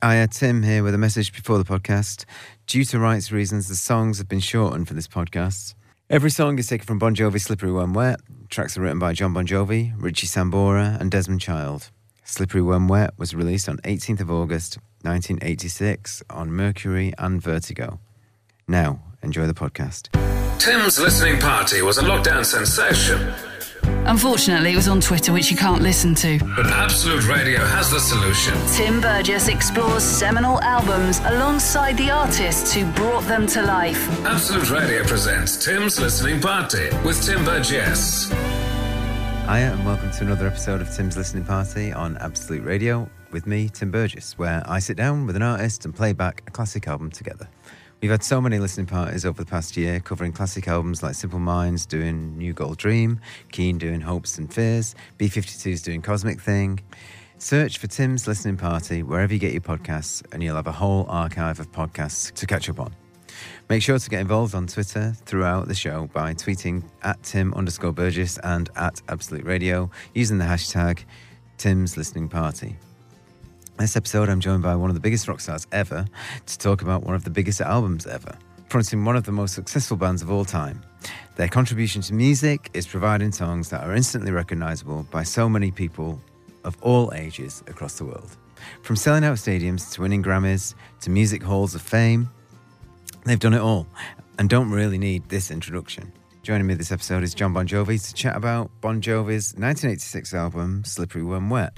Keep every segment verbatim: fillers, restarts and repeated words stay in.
Hiya, Tim here with a message before the podcast. Due to rights reasons, the songs have been shortened for this podcast. Every song is taken from Bon Jovi's Slippery When Wet. Tracks are written by John Bon Jovi, Richie Sambora and Desmond Child. Slippery When Wet was released on eighteenth of August, nineteen eighty-six on Mercury and Vertigo. Now, enjoy the podcast. Tim's listening party was a lockdown sensation. Unfortunately, it was on Twitter, which you can't listen to. But Absolute Radio has the solution. Tim Burgess explores seminal albums alongside the artists who brought them to life. Absolute Radio presents Tim's Listening Party with Tim Burgess. Hiya, and welcome to another episode of Tim's Listening Party on Absolute Radio with me, Tim Burgess, where I sit down with an artist and play back a classic album together. We've had so many listening parties over the past year, covering classic albums like Simple Minds doing New Gold Dream, Keane doing Hopes and Fears, B fifty-two's doing Cosmic Thing. Search for Tim's Listening Party wherever you get your podcasts, and you'll have a whole archive of podcasts to catch up on. Make sure to get involved on Twitter throughout the show by tweeting at Tim underscore Burgess and at Absolute Radio using the hashtag Tim's Listening Party. This episode, I'm joined by one of the biggest rock stars ever to talk about one of the biggest albums ever, fronting one of the most successful bands of all time. Their contribution to music is providing songs that are instantly recognisable by so many people of all ages across the world. From selling out stadiums to winning Grammys to music halls of fame, they've done it all and don't really need this introduction. Joining me this episode is John Bon Jovi to chat about Bon Jovi's nineteen eighty-six album, Slippery When Wet.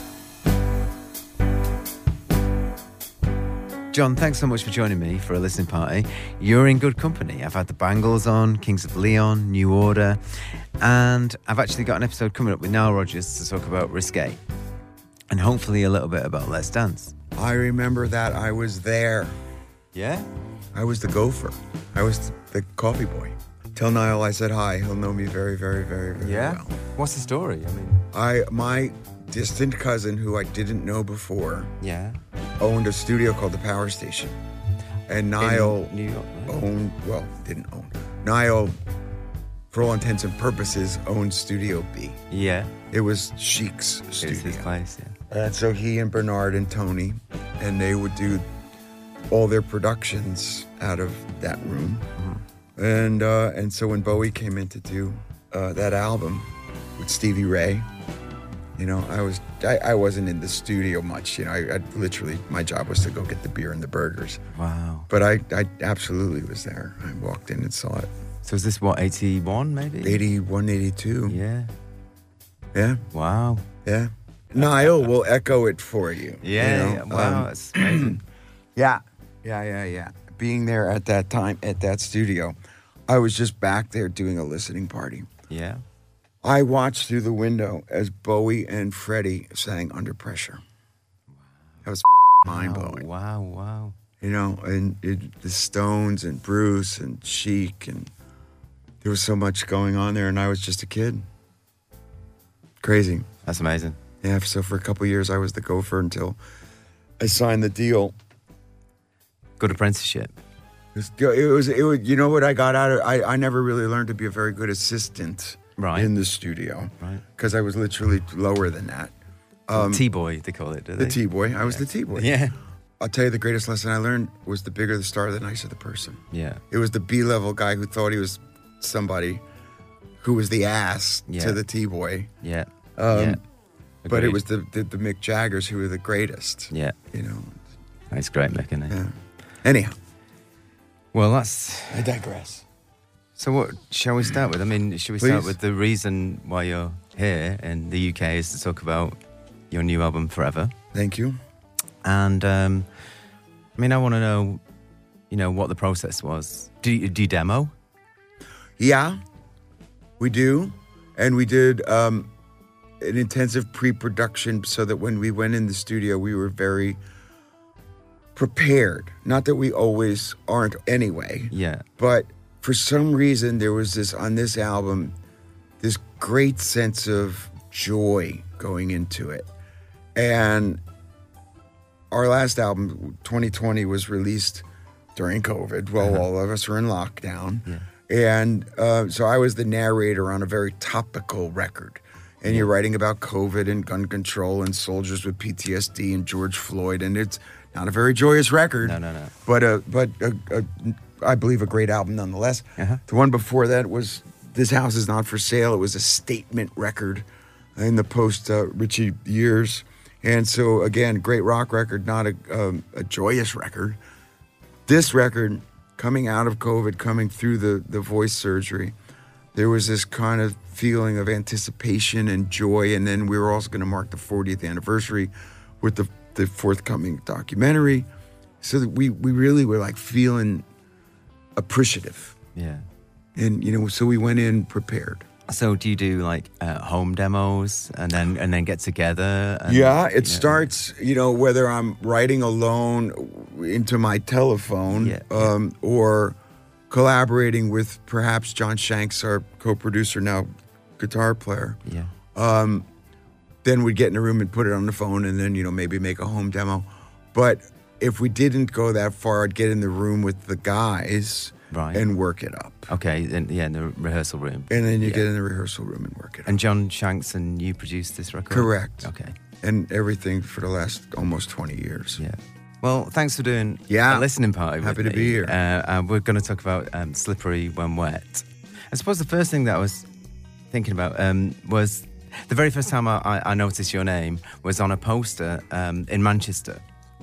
John, thanks so much for joining me for a listening party. You're in good company. I've had the Bangles on, Kings of Leon, New Order, and I've actually got an episode coming up with Nile Rodgers to talk about Risque, and hopefully a little bit about Let's Dance. I remember that I was there. Yeah? I was the gopher. I was the coffee boy. Tell Niall I said hi. He'll know me very, very, very, very yeah? well. What's the story? I mean, I my distant cousin, who I didn't know before, yeah, owned a studio called The Power Station. And Niall in New York, right? owned, well, didn't own. Niall, for all intents and purposes, owned Studio B. Yeah. It was Chic's It studio. was his place, yeah. And so he and Bernard and Tony, and they would do all their productions out of that room. Mm-hmm. And uh, and so when Bowie came in to do uh, that album with Stevie Ray, you know, I was I, I wasn't in the studio much. You know, I, I literally my job was to go get the beer and the burgers. Wow. But I I absolutely was there. I walked in and saw it. So is this what, eighty-one maybe? eighty-one, eighty-two. Yeah. Yeah. Wow. Yeah. Niall will echo it for you. Yeah. you know? yeah. Wow. Um, That's amazing. Yeah, yeah, yeah, yeah. Being there at that time, at that studio, I was just back there doing a listening party. Yeah. I watched through the window as Bowie and Freddie sang Under Pressure. Wow. That was mind-blowing. Wow, wow. You know, and it, the Stones and Bruce and Chic, and there was so much going on there, and I was just a kid. Crazy. That's amazing. Yeah, so for a couple of years, I was the gopher until I signed the deal. Good apprenticeship. It was, it was, it was, you know what I got out of I, I never really learned to be a very good assistant Right. in the studio. Right. Because I was literally lower than that. Um, T-boy, they call it, do they? the T-boy. I was Yeah. the T-boy. Yeah. I'll tell you the greatest lesson I learned was the bigger the star, the nicer the person. Yeah. It was the B-level guy who thought he was somebody who was the ass Yeah. to the T-boy. Yeah. Um, yeah. But it Agreed. was the, the, the Mick Jaggers who were the greatest. Yeah. You know. It's great, Mick, isn't it? Yeah. Anyhow. Well, that's... I digress. So what shall we start with? I mean, should we start Please. with the reason why you're here in the U K is to talk about your new album, Forever. Thank you. And, um, I mean, I want to know, you know, what the process was. Do you, do you demo? Yeah, we do. And we did um, an intensive pre-production so that when we went in the studio, we were very prepared. Not that we always aren't anyway. Yeah. But for some reason, there was this, on this album, this great sense of joy going into it. And our last album, twenty twenty, was released during COVID while Uh-huh. all of us were in lockdown. Yeah. And uh, so I was the narrator on a very topical record. and you're writing about COVID and gun control and soldiers with P T S D and George Floyd, and it's not a very joyous record. No, no, no. But a, but a, a, I believe a great album nonetheless. Uh-huh. The one before that was This House Is Not For Sale. It was a statement record in the post uh, Richie years, and so again, great rock record, not a, um, a joyous record. This record, coming out of COVID, coming through the the voice surgery, there was this kind of feeling of anticipation and joy, and then we were also going to mark the fortieth anniversary with the, the forthcoming documentary, so that we, we really were like feeling appreciative. Yeah. And, you know, so we went in prepared. So do you do like uh, home demos and then and then get together? And, yeah, it you know, starts, you know, whether I'm writing alone into my telephone Yeah. um, or collaborating with perhaps John Shanks, our co-producer, now guitar player. Yeah. Um, then we'd get in a room and put it on the phone and then, you know, maybe make a home demo. But if we didn't go that far, I'd get in the room with the guys Right. and work it up. Okay, and, yeah, in the rehearsal room. And then you Yeah. get in the rehearsal room and work it up. And John Shanks and you produced this record? Correct. Okay. And everything for the last almost twenty years. Yeah. Well, thanks for doing Yeah. a listening party Happy with to me. be here. Uh, and we're going to talk about um, Slippery When Wet. I suppose the first thing that I was thinking about um, was the very first time I, I noticed your name was on a poster um, in Manchester.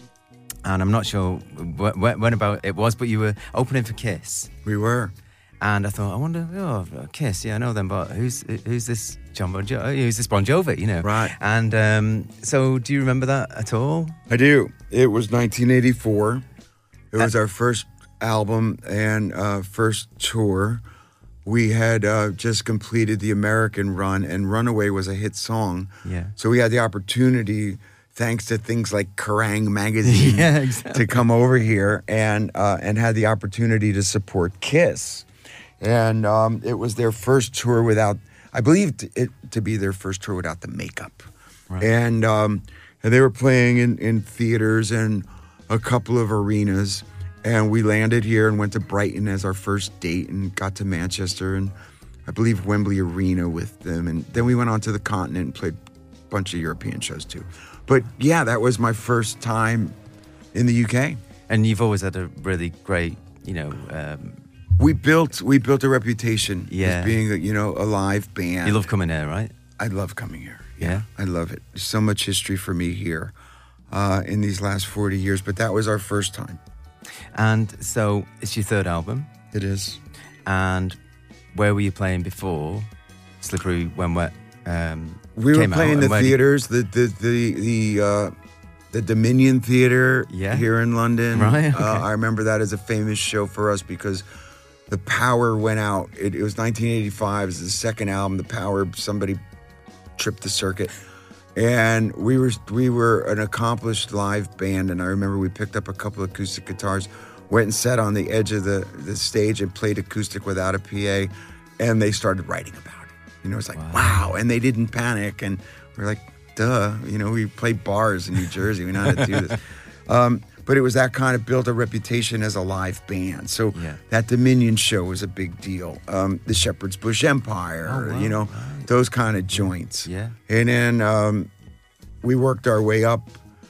And I'm not sure wh- wh- when about it was, but you were opening for Kiss. We were. And I thought, I wonder, oh, Kiss, yeah, I know them, but who's who's this John Bon Jovi? Who's this Bon Jovi, you know? Right. And um, so do you remember that at all? I do. It was nineteen eighty-four. It was our first album and uh, first tour. We had uh, just completed the American run, and Runaway was a hit song. Yeah. So we had the opportunity, thanks to things like Kerrang! Magazine, Yeah, exactly. to come over here and uh, and had the opportunity to support Kiss. And um, it was their first tour without, I believe t- it to be their first tour without the makeup. Right. And um, and they were playing in, in theaters and a couple of arenas. And we landed here and went to Brighton as our first date and got to Manchester and I believe Wembley Arena with them. And then we went on to the continent and played a bunch of European shows too. But yeah, that was my first time in the U K. And you've always had a really great, you know, um, We built we built a reputation Yeah. as being a, you know, a live band. you love coming here, right? I love coming here. Yeah. I love it. There's so much history for me here uh, in these last forty years. But that was our first time. And so it's your third album. It is. And where were you playing before Slippery When Wet um, We were came out? playing And the where did- theaters, the the the the, uh, the Dominion Theatre Yeah. here in London. Right, okay. Uh, I remember that as a famous show for us because the power went out. It, it was nineteen eighty-five. It was the second album. The power, somebody tripped the circuit. And we were we were an accomplished live band, and I remember we picked up a couple of acoustic guitars, went and sat on the edge of the, the stage and played acoustic without a P A, and they started writing about it. You know, it's like, wow. wow. And they didn't panic, and we're like, duh. You know, we play bars in New Jersey. We know how to do this. Um, but it was that kind of built a reputation as a live band. So Yeah. that Dominion show was a big deal. Um, the Shepherd's Bush Empire, Oh, wow. you know, Right. those kind of joints. Yeah. And then um, we worked our way up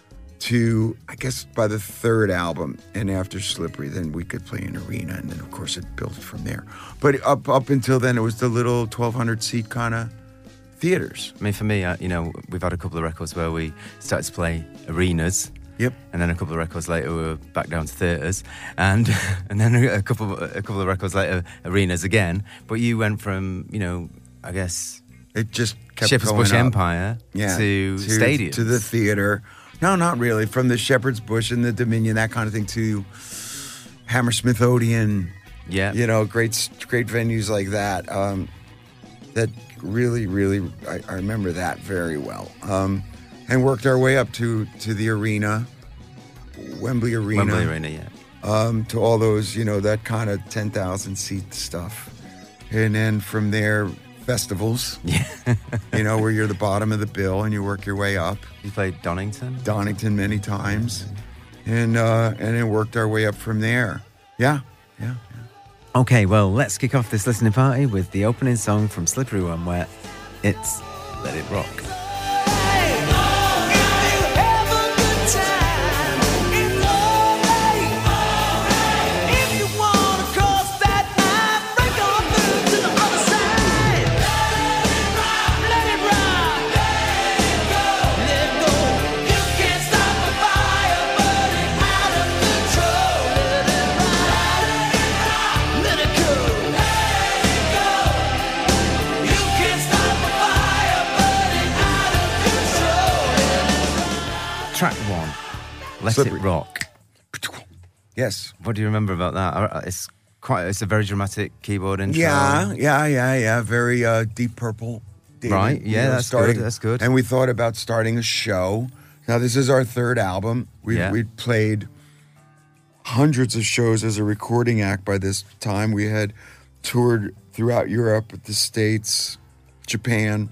to, I guess, by the third album. And after Slippery, then we could play an arena. And then, of course, it built from there. But up up until then, it was the little twelve hundred seat kind of theaters. I mean, for me, uh, you know, we've had a couple of records where we started to play arenas. Yep. And then a couple of records later, we were back down to theatres, and and then a couple a couple of records later, arenas again. But you went from, you know, I guess It just kept Shepherd's going Bush up. Empire Yeah, to, stadiums. to the theater. No, not really. From the Shepherd's Bush and the Dominion, that kind of thing, to Hammersmith Odeon. yeah, You know, great great venues like that. Um, that really, really, I, I remember that very well. Um, and worked our way up to to the arena, Wembley Arena, Wembley Arena, yeah. um, to all those, you know, that kind of ten thousand seat stuff. And then from there, festivals, Yeah. you know, where you're the bottom of the bill and you work your way up. You played Donington? Donington many times. And uh, and then worked our way up from there. Yeah, yeah, yeah. Okay, well, let's kick off this listening party with the opening song from Slippery When Wet. It's Let It Rock. Track one, Let Slippery. It Rock. Yes. What do you remember about that? Uh, It's quite. It's a very dramatic keyboard intro. Yeah, yeah, yeah, yeah. Very uh, Deep Purple. David, Right, yeah, you know, that's good, that's good. And we thought about starting a show. Now, this is our third album. We Yeah. we played hundreds of shows as a recording act by this time. We had toured throughout Europe, the States, Japan.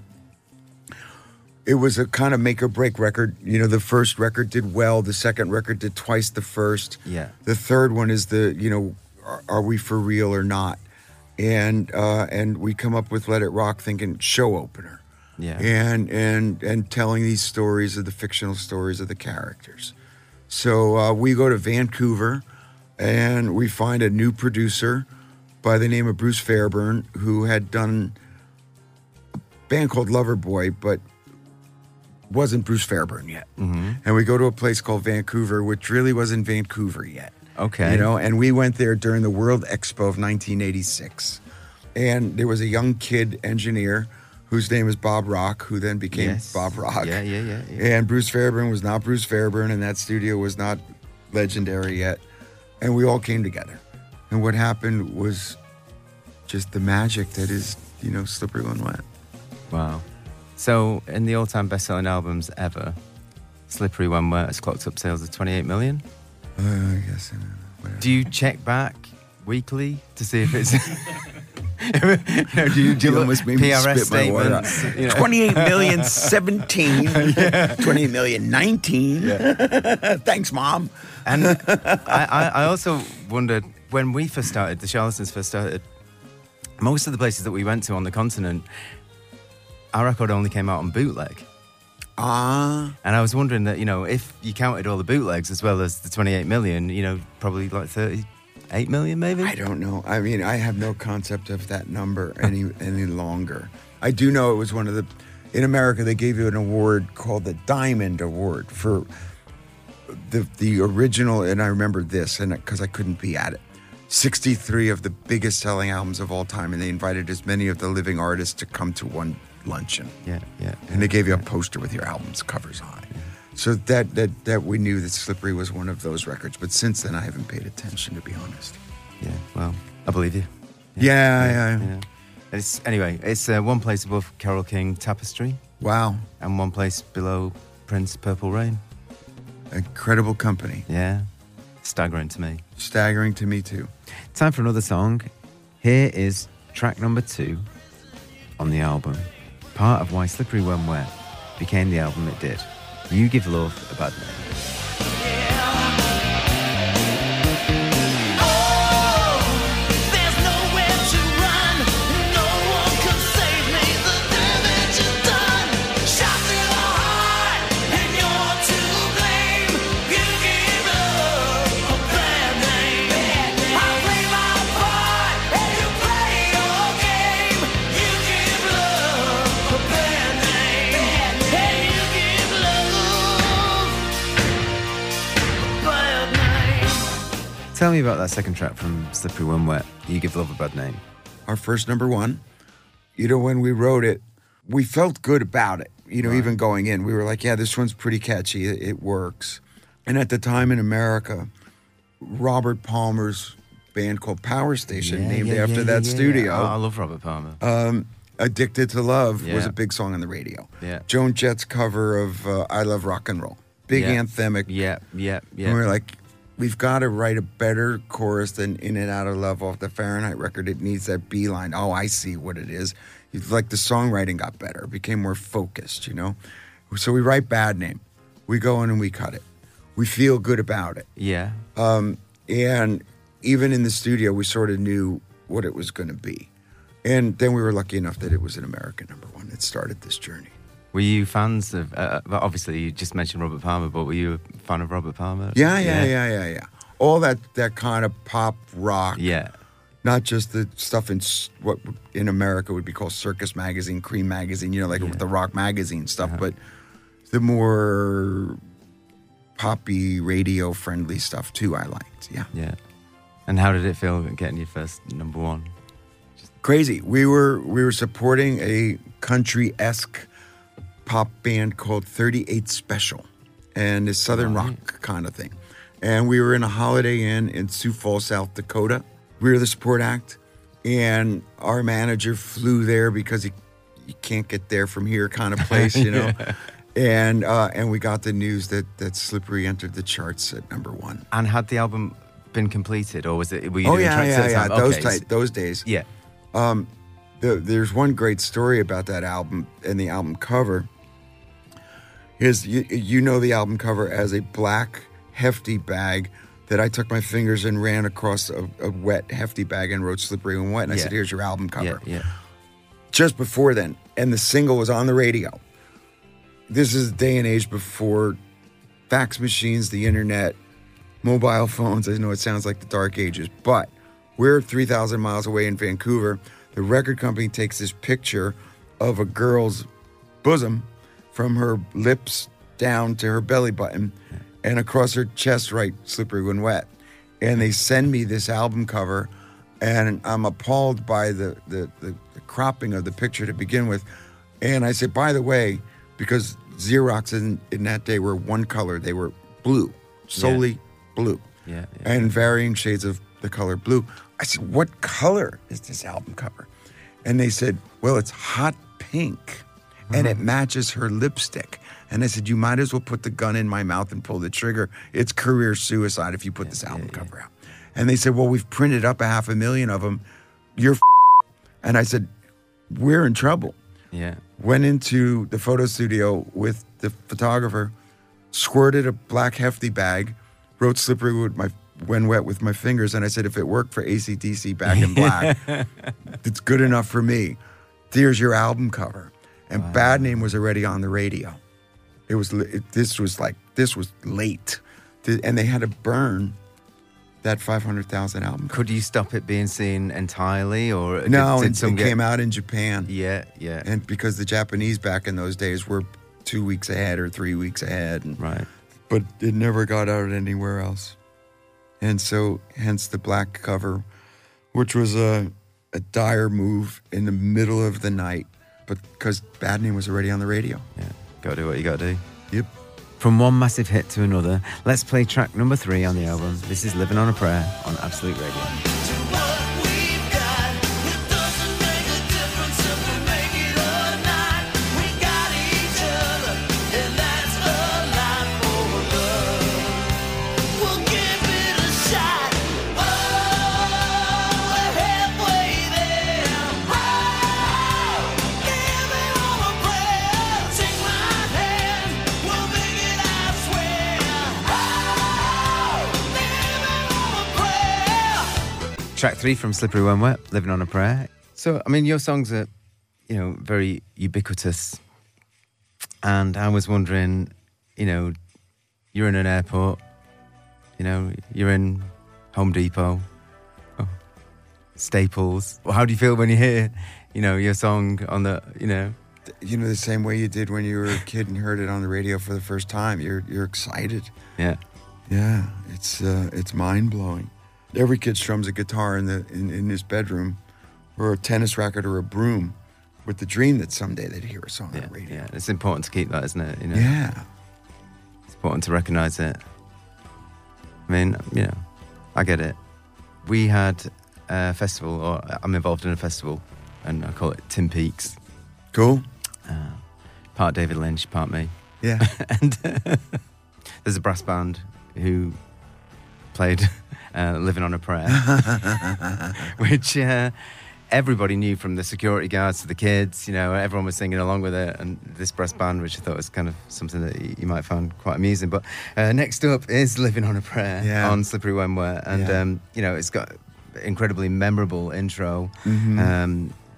It was a kind of make or break record. You know, the first record did well. The second record did twice the first. Yeah. The third one is the, you know, are, are we for real or not? And uh, and we come up with Let It Rock thinking show opener. Yeah. And and and telling these stories of the fictional stories of the characters. So uh, we go to Vancouver and we find a new producer by the name of Bruce Fairburn, who had done a band called Loverboy, but wasn't Bruce Fairburn yet. Mm-hmm. And we go to a place called Vancouver, which really wasn't Vancouver yet. Okay. You know, and we went there during the World Expo of nineteen eighty-six. And there was a young kid engineer whose name was Bob Rock, who then became Yes. Bob Rock. Yeah, yeah, yeah, yeah. And Bruce Fairburn was not Bruce Fairburn, and that studio was not legendary yet. And we all came together. And what happened was just the magic that is, you know, Slippery When Wet. Wow. So, in the all-time best-selling albums ever, Slippery When Wet has clocked up sales of twenty-eight million. Uh, I guess. Uh, whatever. Do you check back weekly to see if it's... you know, do you, do you You look almost made me P R S spit my water out. statements? You know? twenty-eight million seventeen. twenty-eight million nineteen. Thanks, Mom. And I, I, I also wondered, when we first started, the Charlatans first started, most of the places that we went to on the continent, our record only came out on bootleg. Ah. And I was wondering that, you know, if you counted all the bootlegs as well as the twenty-eight million, you know, probably like thirty-eight million maybe? I don't know. I mean, I have no concept of that number any any longer. I do know it was one of the... In America, they gave you an award called the Diamond Award for the the original, and I remember this, and because I couldn't be at it, sixty-three of the biggest selling albums of all time, and they invited as many of the living artists to come to one luncheon. Yeah, yeah. And they gave you a poster with your album's covers on it. So that, that that we knew that Slippery was one of those records. But since then, I haven't paid attention, to be honest. Yeah, well, I believe you. Yeah, yeah. Yeah. It's, anyway, it's uh, one place above Carole King Tapestry Wow. and one place below Prince Purple Rain. Incredible company. Yeah, staggering to me. Staggering to me, too. Time for another song. Here is track number two on the album. Part of why Slippery When Wet became the album it did. You Give Love a Bad Name. Tell me about that second track from Slippery When Wet, You Give Love a Bad Name. Our first number one. You know, when we wrote it, we felt good about it. You know, Right. even going in, we were like, yeah, this one's pretty catchy. It, it works. And at the time in America, Robert Palmer's band called Power Station, Yeah, named yeah, after yeah, that yeah, yeah. studio, Oh, I love Robert Palmer. um, Addicted to Love was Yeah. a big song on the radio. Yeah. Joan Jett's cover of uh, I Love Rock and Roll. Big Yeah. anthemic. Yeah, yeah, yeah. And we were like, we've got to write a better chorus than In and Out of Love off the Fahrenheit record. It needs that B line. Oh, I see what it is. It's like the songwriting got better. It became more focused, you know? So we write Bad Name. We go in and we cut it. We feel good about it. Yeah. Um, and even in the studio, we sort of knew what it was going to be. And then we were lucky enough that it was an American number one. It started this journey. Were you fans of, uh, obviously you just mentioned Robert Palmer, but were you a fan of Robert Palmer? Yeah, yeah, yeah, yeah, yeah. yeah. All that, that kind of pop rock. Yeah. Not just the stuff in s- what in America would be called Circus Magazine, Cream Magazine, you know, like Yeah. the rock magazine stuff, Uh-huh. but the more poppy, radio-friendly stuff too I liked, yeah. Yeah. And how did it feel getting your first number one? Crazy. We were we were supporting a country-esque pop band called thirty-eight Special, and a southern Right. rock kind of thing. And we were in a Holiday Inn in Sioux Falls, South Dakota. We were the support act, and our manager flew there because he you can't get there from here kind of place, you know. Yeah. And uh, and we got the news that that Slippery entered the charts at number one. And had the album been completed, or was it? Were you Oh doing yeah, tracks yeah, at the yeah. time? Those Okay, tight, those days. Yeah. Um, the, there's one great story about that album and the album cover. Is you, you know the album cover as a black hefty bag that I took my fingers and ran across a, a wet hefty bag and wrote "Slippery When Wet," and I Yeah. said, "Here's your album cover." Yeah. Yeah. Just before then, and the single was on the radio. This is a day and age before fax machines, the internet, mobile phones. I know it sounds like the dark ages, but we're three thousand miles away in Vancouver. The record company takes this picture of a girl's bosom from her lips down to her belly button and across her chest, right, "Slippery When Wet." And they send me this album cover, and I'm appalled by the, the, the, the cropping of the picture to begin with. And I say, by the way, because Xerox in, in that day were one color, they were blue, solely blue, Yeah. Yeah. and varying shades of the color blue. I said, what color is this album cover? And they said, well, it's hot pink, and it matches her lipstick. And I said, you might as well put the gun in my mouth and pull the trigger. It's career suicide if you put this album yeah, yeah. cover out. And they said, well, we've printed up a half a million of them. You're f-. And I said, we're in trouble. Yeah. Went into the photo studio with the photographer, squirted a black hefty bag, wrote "Slippery with my When Wet" with my fingers, and I said, if it worked for A C D C Back in Black, it's good enough for me. Here's your album cover. And Wow. Bad Name was already on the radio. It was it, this was like this was late, and they had to burn that five hundred thousand album cover. Could you stop it being seen entirely, or did- No, did it, some it get- came out in Japan. Yeah. Yeah. And because the Japanese back in those days were two weeks ahead or three weeks ahead. And, Right. but it never got out anywhere else. And so, hence the black cover, which was a, a dire move in the middle of the night, but because Bad Name was already on the radio. Yeah. Gotta do what you gotta do. Yep. From one massive hit to another, let's play track number three on the album. This is Living on a Prayer on Absolute Radio. Track three from Slippery When Wet, Living on a Prayer. So, I mean, your songs are, you know, very ubiquitous. And I was wondering, you know, you're in an airport, you know, you're in Home Depot, oh, Staples. Well, how do you feel when you hear, you know, your song on the, you know? You know, the same way you did when you were a kid and heard it on the radio for the first time. You're you're excited. Yeah. Yeah, it's uh, it's mind blowing. Every kid strums a guitar in the in, in his bedroom, or a tennis racket, or a broom, with the dream that someday they'd hear a song Yeah, on the radio. yeah. It's important to keep that, isn't it? You know, Yeah. it's important to recognise it. I mean, you know, I get it. We had a festival, or I'm involved in a festival, and I call it Tim Peaks. Cool. Uh, part David Lynch, part me. Yeah. And uh, there's a brass band who played uh, Living on a Prayer, which uh, everybody knew, from the security guards to the kids. You know, everyone was singing along with it. And this brass band, which I thought was kind of something that you, you might find quite amusing. But uh, next up is Living on a Prayer Yeah. on Slippery When Wet. And, Yeah. um, you know, it's got incredibly memorable intro. Mhm. Um,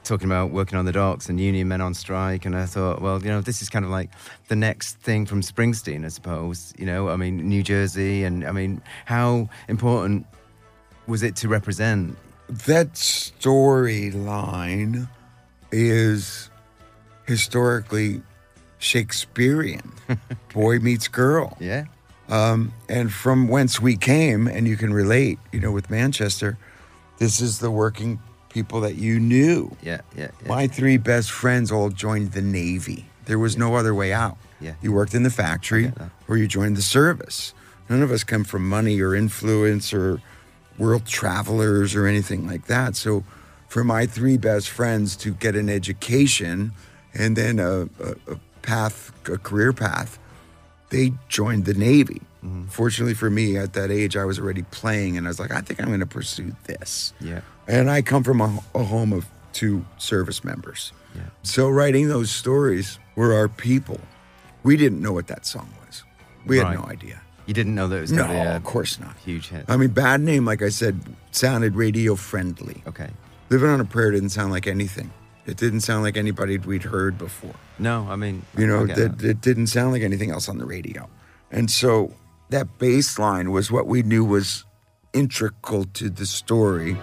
talking about working on the docks and union men on strike, and I thought, well, you know, this is kind of like the next thing from Springsteen, I suppose. You know, I mean, New Jersey, and I mean, how important was it to represent? That storyline is historically Shakespearean. Boy meets girl. Yeah. Um, and from whence we came, and you can relate, you know, with Manchester, this is the working people that you knew. Yeah, yeah, yeah. My three best friends all joined the Navy. There was no other way out. Yeah. You worked in the factory or you joined the service. None of us come from money or influence or world travelers or anything like that. So for my three best friends to get an education and then a, a, a path, a career path, they joined the Navy. Mm-hmm. Fortunately for me, at that age, I was already playing, and I was like, I think I'm going to pursue this. Yeah. And I come from a, a home of two service members. Yeah. So writing those stories were our people. We didn't know what that song was. We had Right. no idea. You didn't know that it was No, going to be a of course not. huge hit. I mean, Bad Name, like I said, sounded radio friendly. Okay. Living on a Prayer didn't sound like anything. It didn't sound like anybody we'd heard before. No, I mean, You know, I get that that. it didn't sound like anything else on the radio. And so that bass line was what we knew was integral to the story.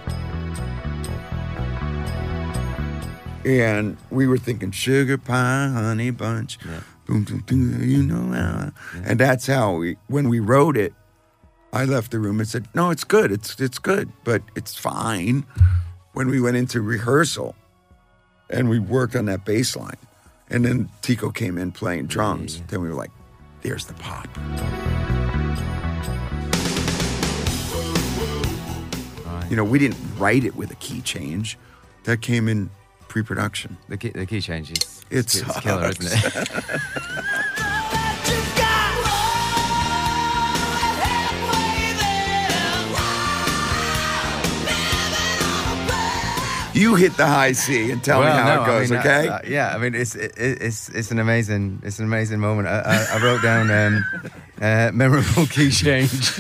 And we were thinking sugar pie, honey bunch, Yeah. boom, boom, boom, you know how. And that's how we, when we wrote it, I left the room and said, no, it's good. It's, it's good, but it's fine. When we went into rehearsal and we worked on that bass line, and then Tico came in playing drums, Yeah. then we were like, there's the pop. Right. You know, we didn't write it with a key change. That came in pre-production. The key, the key change is It's it's killer, isn't it? You hit the high C and tell me how no, it goes, I mean, okay? uh, uh, yeah, I mean, it's it, it's it's an amazing it's an amazing moment. I, I, I wrote down um, uh, memorable key change.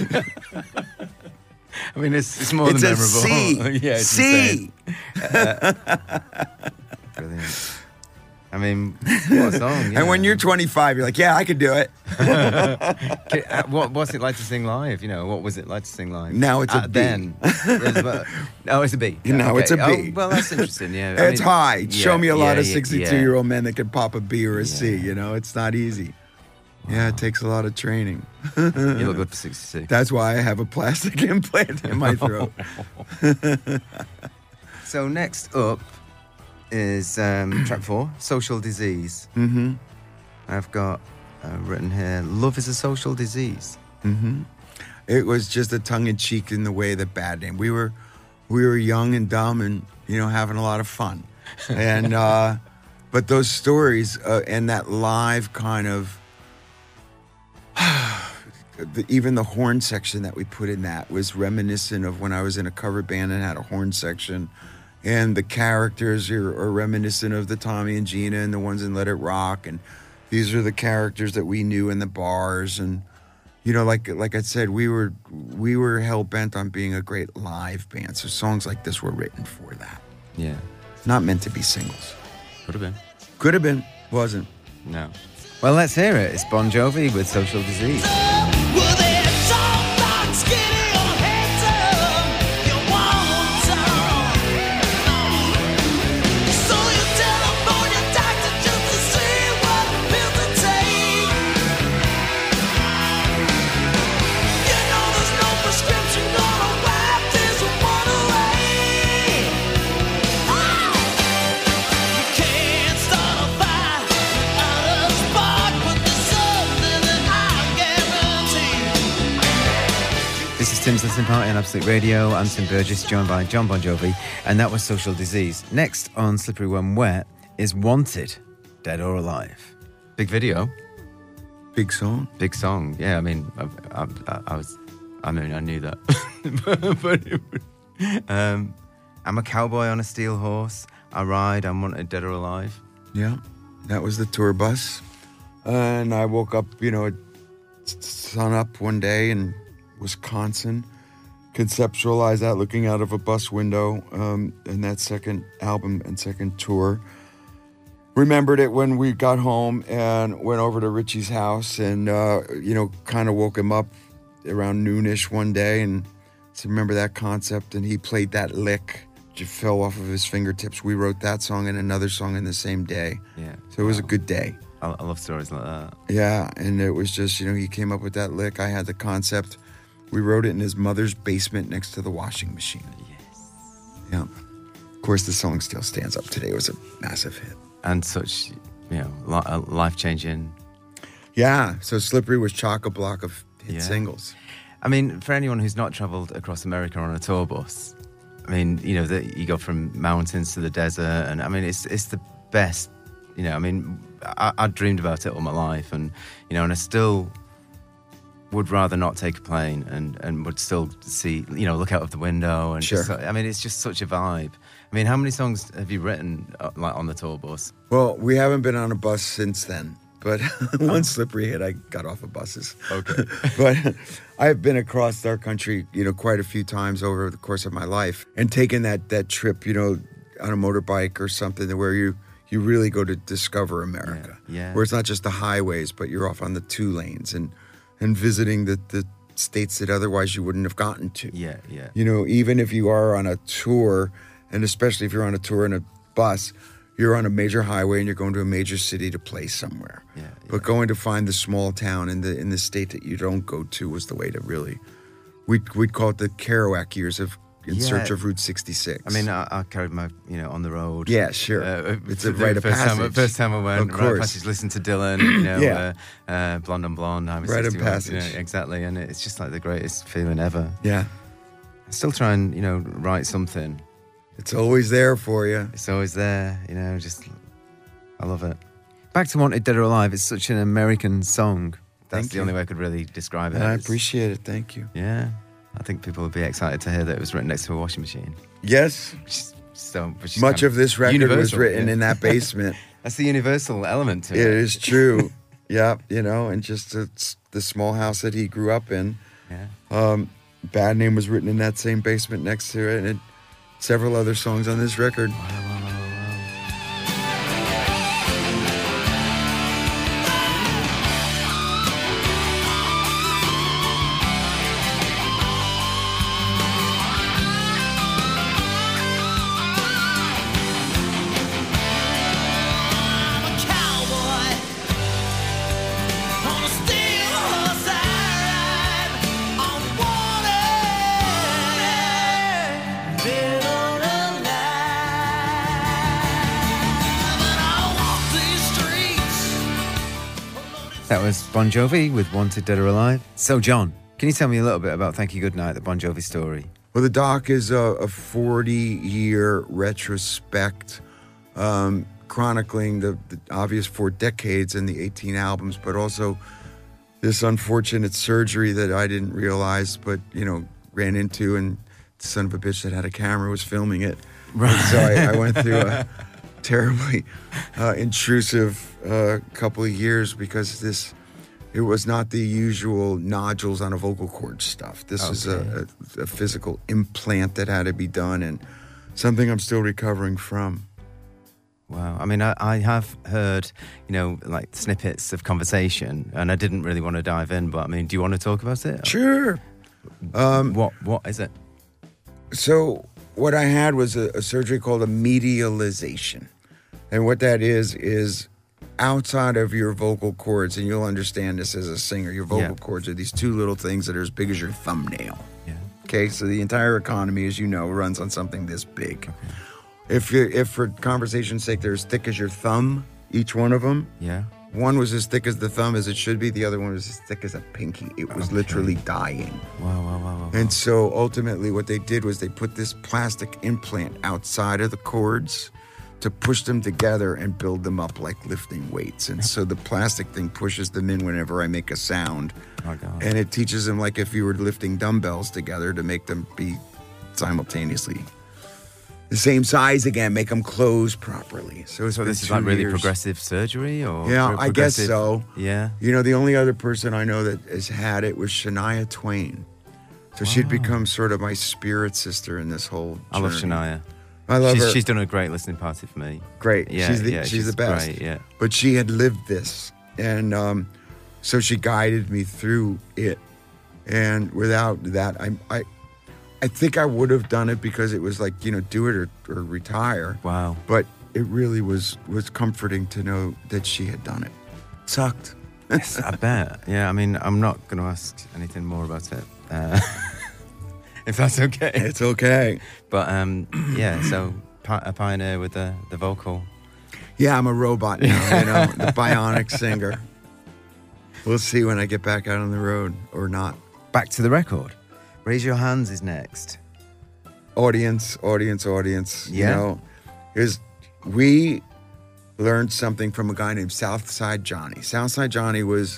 I mean, it's it's more it's than a memorable. C. yeah, it's C. insane. Uh, brilliant. I mean, what a song? Yeah. And when you're twenty-five, you're like, yeah, I could do it. Okay, uh, what what's it like to sing live? You know, what was it like to sing live? Now it's a Uh, B. Then, It's about- oh, it's a B. Yeah, Now okay. it's a B. Oh, well, that's interesting. Yeah, I It's mean, high. yeah, Show me a lot yeah, of yeah, sixty-two-year-old men that can pop a B or a C, Yeah. you know? It's not easy. Yeah, it takes a lot of training. Yeah. You look good for sixty-two. That's why I have a plastic implant in my throat. So next up is um, track four, Social Disease. Mm-hmm. I've got uh, written here, Love is a Social Disease. Mm-hmm. It was just a tongue-in-cheek in the way that Bad Name. We were, we were young and dumb and, you know, having a lot of fun. And, uh, but those stories uh, and that live kind of, the, even the horn section that we put in that was reminiscent of when I was in a cover band and had a horn section. And the characters are, are reminiscent of the Tommy and Gina and the ones in Let It Rock. And these are the characters that we knew in the bars. And, you know, like like I said, we were we were hell-bent on being a great live band. So songs like this were written for that. Yeah. It's not meant to be singles. Could have been. Could have been, wasn't. No. Well, let's hear it. It's Bon Jovi with Social Disease. This is Tim's Listening Party on Absolute Radio. I'm Tim Burgess, joined by John Bon Jovi, and that was Social Disease. Next on Slippery When Wet is Wanted, Dead or Alive. Big video, Big song. big song. Yeah, I mean, I, I, I, I was, I mean, I knew that. but it, um, I'm a cowboy on a steel horse. I ride, I'm wanted, dead or alive. Yeah, that was the tour bus. And I woke up, you know, at sun up one day in Wisconsin, conceptualized that looking out of a bus window um, in that second album and second tour. Remembered it when we got home and went over to Richie's house and, uh, you know, kind of woke him up around noonish one day and so remember that concept, and he played that lick. It fell off of his fingertips. We wrote that song and another song in the same day. Yeah. So it was a good day. I, I love stories like that. Yeah, and it was just, you know, he came up with that lick. I had the concept. We wrote it in his mother's basement next to the washing machine. Yes. Yeah. Of course, the song still stands up today. It was a massive hit. And such, you know, li- life-changing. Yeah, so Slippery was chock-a-block of hit Yeah. singles. I mean, for anyone who's not travelled across America on a tour bus, I mean, you know, the, you go from mountains to the desert, and I mean, it's it's the best. You know, I mean, I, I dreamed about it all my life, and you know, and I still would rather not take a plane, and, and would still see, you know, look out of the window, and Sure. just, I mean, it's just such a vibe. I mean, how many songs have you written uh, like on the tour bus? Well, we haven't been on a bus since then, but once Slippery hit, I got off of buses. Okay. But I've been across our country, you know, quite a few times over the course of my life and taken that that trip, you know, on a motorbike or something where you, you really go to discover America. Yeah, yeah. Where it's not just the highways, but you're off on the two lanes and, and visiting the, the states that otherwise you wouldn't have gotten to. Yeah, yeah. You know, even if you are on a tour, and especially if you're on a tour in a bus, you're on a major highway and you're going to a major city to play somewhere. Yeah, But yeah. going to find the small town in the in the state that you don't go to was the way to really, we'd, we'd call it the Kerouac years of In Yeah. Search of Route sixty-six. I mean, I, I carried my, you know, on the road. Yeah, sure. Uh, It's for a the rite of first time, passage. first time I went, Of rite course. of passage, listened to Dylan, you know, Yeah. uh, uh, Blonde on Blonde, I was Rite of sixty-one, passage. you know, exactly, and it's just like the greatest feeling ever. yeah, I still try and, you know, write something. it's always there for you. It's always there, you know, just, I love it. Back to Wanted Dead or Alive, it's such an American song. That's Thank the you. only way I could really describe it. And I It's- appreciate it. Thank you. Yeah, I think people would be excited to hear that it was written next to a washing machine. Yes, Which is so, which is much kind of this record was universal, written yeah. in that basement. That's the universal element to It it. is true. Yeah, you know, and just it's the small house that he grew up in. Yeah. Um, Bad Name was written in that same basement next to it, and several other songs on this record. I'm a cowboy on a steel horse I ride. I'm wanted, dead or alive. And I walk these streets. That was Bon Jovi with Wanted Dead or Alive. So, John, can you tell me a little bit about Thank You Goodnight, the Bon Jovi story? Well, the doc is a, a forty-year retrospect um, chronicling the, the obvious four decades and the eighteen albums, but also this unfortunate surgery that I didn't realize, but, you know, ran into, and the son of a bitch that had a camera was filming it. Right. So I, I went through a terribly uh, intrusive uh, couple of years because this... It was not the usual nodules on a vocal cord stuff. This is a, a, a physical implant that had to be done, and something I'm still recovering from. Wow. I mean, I, I have heard, you know, like snippets of conversation, and I didn't really want to dive in, but I mean, do you want to talk about it? Sure. What What is it? So what I had was a, a surgery called a medialization. And what that is, is outside of your vocal cords, and you'll understand this as a singer, your vocal Yeah. cords are these two little things that are as big as your thumbnail. Yeah. Okay, so the entire economy, as you know, runs on something this big. If you if for conversation's sake, they're as thick as your thumb, each one of them. Yeah. One was as thick as the thumb as it should be. The other one was as thick as a pinky. It was Okay. literally dying. Wow, wow, wow, wow. And so ultimately what they did was they put this plastic implant outside of the cords to push them together and build them up like lifting weights. And so the plastic thing pushes them in whenever I make a sound. Oh, God. And it teaches them like if you were lifting dumbbells together to make them be simultaneously the same size again, make them close properly. So, it's So been this is two like really years. progressive surgery, or Yeah, pro- I guess progressive- so. Yeah. You know, the only other person I know that has had it was Shania Twain. So she'd become sort of my spirit sister in this whole journey. I love Shania. I love she's, her. She's done a great listening party for me. Great. Yeah, she's the, yeah, she's, she's the best. great, yeah. But she had lived this. And um, so she guided me through it. And without that, I, I, I think I would have done it because it was like, you know, do it or, or retire. Wow. But it really was, was comforting to know that she had done it. Sucked. Yes, I bet. Yeah, I mean, I'm not going to ask anything more about it. Uh, if that's okay. It's okay. But um, yeah, so pi- a pioneer with the, the vocal. Yeah, I'm a robot now, you know, the bionic singer. We'll see when I get back out on the road or not. Back to the record. Raise Your Hands is next. Audience, audience, audience. Yeah. You know, is we learned something from a guy named Southside Johnny. Southside Johnny was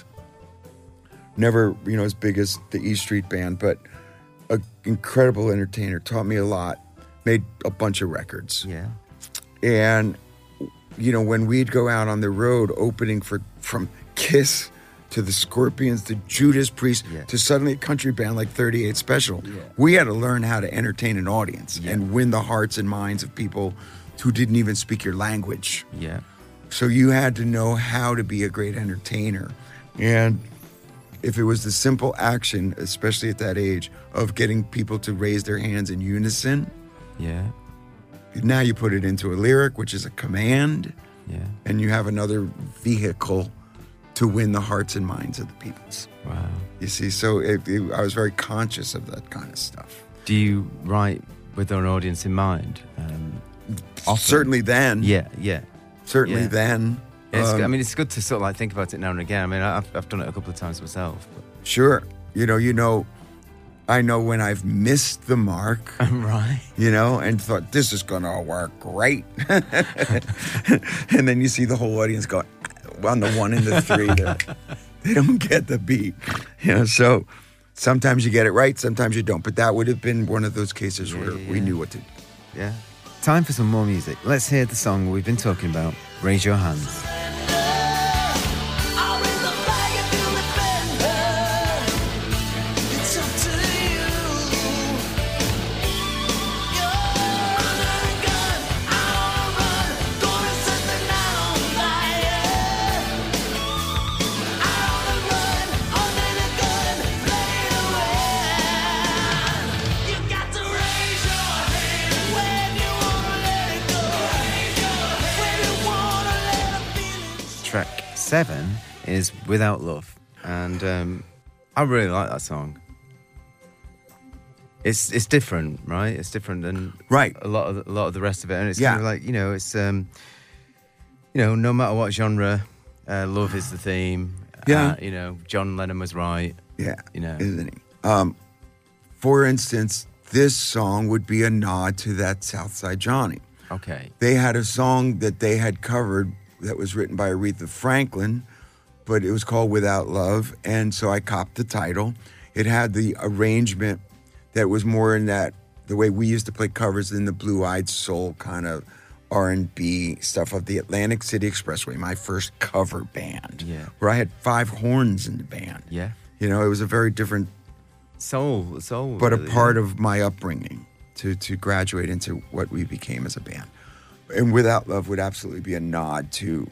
never, you know, as big as the E Street Band, but an incredible entertainer. Taught me a lot. Made a bunch of records. Yeah. And, you know, when we'd go out on the road opening for from Kiss to the Scorpions to Judas Priest Yeah. to suddenly a country band like thirty-eight Special, Yeah. we had to learn how to entertain an audience Yeah. and win the hearts and minds of people who didn't even speak your language. Yeah. So you had to know how to be a great entertainer. And if it was the simple action, especially at that age, of getting people to raise their hands in unison, Yeah. now you put it into a lyric, which is a command, Yeah. and you have another vehicle to win the hearts and minds of the peoples. Wow. You see, so it, it, I was very conscious of that kind of stuff. Do you write with an audience in mind? Um, often? Certainly then. Yeah, yeah. Certainly Yeah. then. It's, Um, I mean, it's good to sort of like think about it now and again. I mean, I've, I've done it a couple of times myself. Sure. You know, you know, I know when I've missed the mark, But. Right. you know, and thought, this is going to work great. And then you see the whole audience go, on the one and the three, they don't get the beat. You know, so sometimes you get it right, sometimes you don't. But that would have been one of those cases Yeah, where yeah, we yeah. knew what to do. Yeah. Time for some more music. Let's hear the song we've been talking about, Raise Your Hands. I'll raise the flag if you defend her. It's up to you. You're under a gun, I wanna run. Gonna set the night on fire. I wanna run under the gun, ready to win. You got to raise your hand when you wanna let it go. When you wanna let a feeling. Track seven is Without Love. And um, I really like that song. It's it's different, right? It's different than Right. a lot of the, a lot of the rest of it, and it's Yeah. kind of like, you know, it's um, you know, no matter what genre, uh, love is the theme. Yeah. Uh, you know, John Lennon was right. Yeah, You know. isn't he? Um, for instance, this song would be a nod to that Southside Johnny. Okay. They had a song that they had covered that was written by Aretha Franklin, but it was called Without Love, and so I copped the title. It had the arrangement that was more in that, the way we used to play covers in the blue-eyed soul kind of R and B stuff of the Atlantic City Expressway, my first cover band, Yeah. where I had five horns in the band. Yeah. You know, it was a very different, Soul, soul. but a really, part yeah. of my upbringing to to graduate into what we became as a band. And Without Love would absolutely be a nod to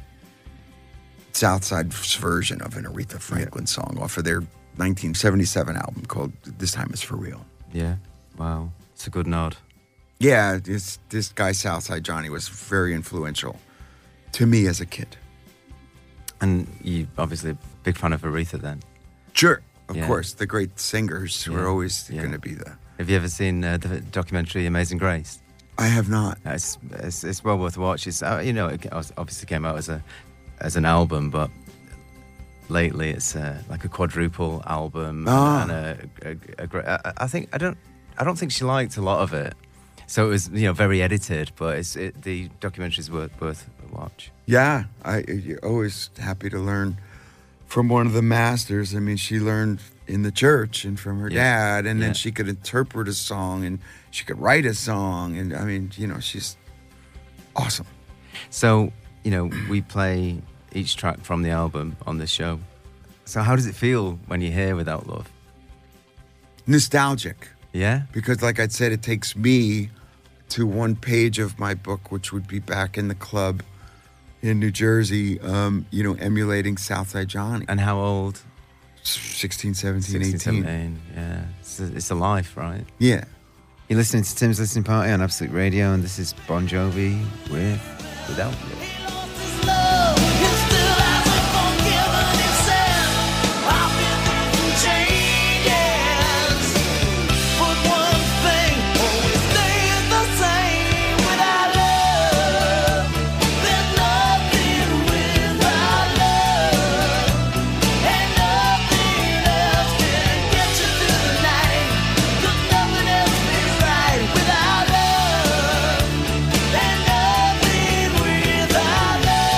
Southside's version of an Aretha Franklin song off of their nineteen seventy-seven album called This Time Is For Real. Yeah. Wow. It's a good nod. Yeah, this this guy Southside Johnny was very influential to me as a kid. And you obviously a big fan of Aretha then. Sure, of Yeah. course, the great singers Yeah, were always yeah. going to be the. Have you ever seen uh, the documentary Amazing Grace? I have not. Uh, It's, it's it's well worth a watch. It's uh, you know it obviously came out as a as an album, but lately it's uh, like a quadruple album Ah. and a, a, a great. I, I think I don't I don't think she liked a lot of it, so it was you know very edited. But it's it, the documentary is worth worth a watch. Yeah, I you're always happy to learn from one of the masters. I mean, she learned in the church and from her Yeah. dad, and Yeah. then she could interpret a song and she could write a song, and I mean, you know, she's awesome. So you know we play each track from the album on this show. So how does it feel when you hear Without Love? nostalgic. Yeah? Because, like I said, it takes me to one page of my book, which would be back in the club in New Jersey, um, you know, emulating Southside Johnny. And how old? sixteen, seventeen, sixteen, eighteen. seventeen, yeah. It's a, it's a life, right? Yeah. You're listening to Tim's Listening Party on Absolute Radio, and this is Bon Jovi with Without Love. He lost his love, he still hasn't forgiven himself. I've been through some changes, but one thing always stays the same. Without love, there's nothing without love, and nothing else can get you through the night. 'Cause nothing else feels right without love, and nothing without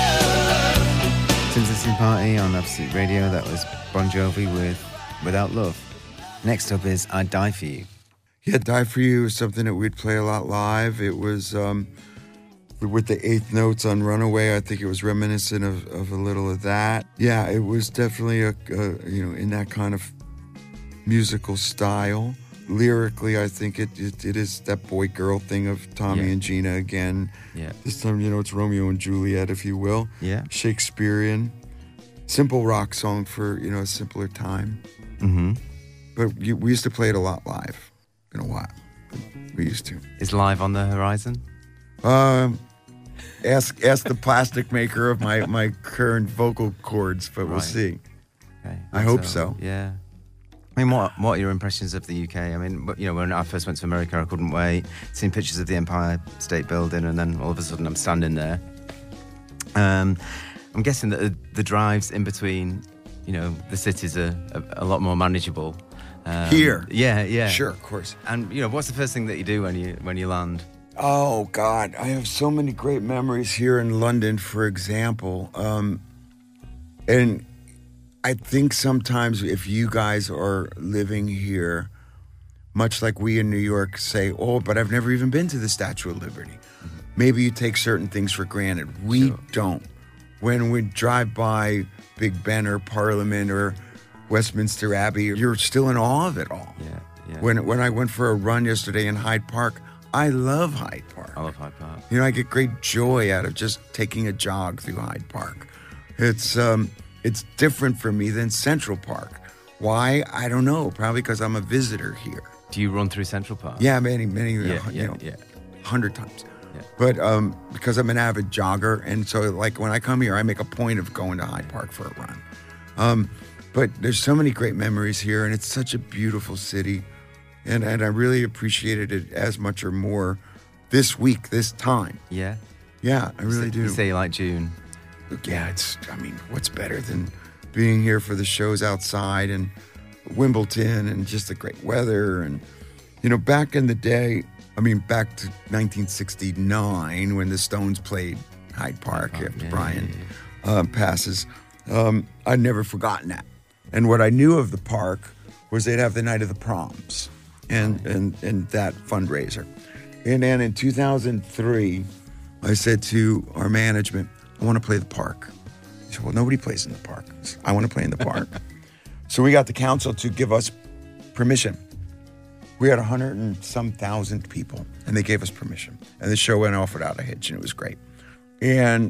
love. Tim's Listening Party on Absolute Radio. That was Bon Jovi with Without Love. Next up is I'd Die For You. Yeah, Die For You is something that we'd play a lot live. It was um, with the eighth notes on Runaway. I think it was reminiscent of, of a little of that. Yeah, it was definitely a, a you know in that kind of musical style. Lyrically, I think it it, it is that boy girl thing of Tommy Yeah. and Gina again. Yeah. This time, you know, it's Romeo and Juliet, if you will. Yeah. Shakespearean, simple rock song for you know a simpler time. Mm-hmm. But you, we used to play it a lot live. Been a while. We used to. Is Live on the horizon? Um, ask ask the plastic maker of my, my current vocal cords, but we'll Right. see. Okay. I hope so. Yeah. I mean, what what are your impressions of the U K? I mean, you know, when I first went to America, I couldn't wait. Seeing pictures of the Empire State Building, and then all of a sudden I'm standing there. Um, I'm guessing that the, the drives in between, you know, the cities are a, a lot more manageable. Um, Here? Yeah, yeah. Sure, of course. And you know, what's the first thing that you do when you when you land? Oh God, I have so many great memories here in London, for example. Um, and I think sometimes if you guys are living here, much like we in New York say, oh, but I've never even been to the Statue of Liberty. Mm-hmm. Maybe you take certain things for granted. We Sure. don't. When we drive by Big Ben or Parliament or Westminster Abbey, you're still in awe of it all. Yeah, yeah. When when I went for a run yesterday in Hyde Park, I love Hyde Park. I love Hyde Park. You know, I get great joy out of just taking a jog through Hyde Park. It's um, it's different for me than Central Park. Why? I don't know. Probably because I'm a visitor here. Do you run through Central Park? Yeah, many, many, Yeah, you yeah, know, yeah. hundred times. Yeah. But um, because I'm an avid jogger, and so like when I come here, I make a point of going to Hyde Park for a run. Um, but there's so many great memories here, and it's such a beautiful city, and and I really appreciated it as much or more this week, this time. Yeah. Yeah, I really do. You say you like June. Yeah, it's, I mean, what's better than being here for the shows outside and Wimbledon and just the great weather. And, you know, back in the day, I mean, back to nineteen sixty-nine when the Stones played Hyde Park Park, after yeah, Brian yeah, Uh, passes, um, I'd never forgotten that. And what I knew of the park was they'd have the night of the proms and, and, and that fundraiser. And then in two thousand three, I said to our management, I want to play the park. He said, well, nobody plays in the park. I said, I want to play in the park. So we got the council to give us permission. We had a hundred and some thousand people, and they gave us permission. And the show went off without a hitch, and it was great. And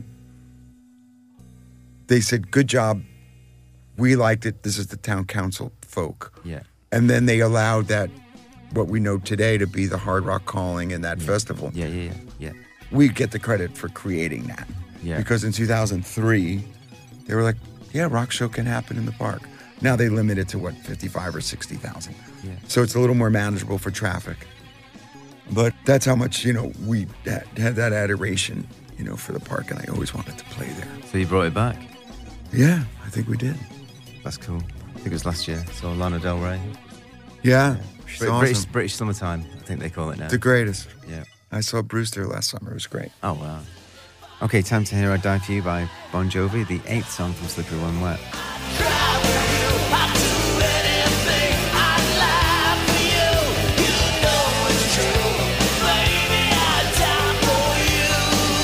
they said, good job. We liked it. This is the town council folk. Yeah. And then they allowed that, what we know today to be the Hard Rock Calling and that festival. Yeah, yeah, yeah, yeah. We get the credit for creating that. Yeah. Because in two thousand three, they were like, yeah, rock show can happen in the park. Now they limit it to what, fifty-five or sixty thousand. Yeah. So it's a little more manageable for traffic. But that's how much, you know, we had, had that adoration, you know, for the park, and I always wanted to play there. So you brought it back. Yeah, I think we did. That's cool. I think it was last year. So Lana Del Rey. Yeah, she's Brit- awesome. British, British summertime, I think they call it now. The greatest. Yeah. I saw Brewster last summer. It was great. Oh, wow. Okay, time to hear I Die For You by Bon Jovi, the eighth song from Slippery When Wet. Cry with you, I'd do anything. I'd lie for you. You know it's true. Baby, I'd die for you.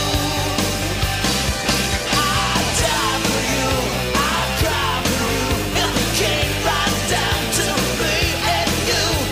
I'd die for you. I'd cry for you. If it came right down to me and you,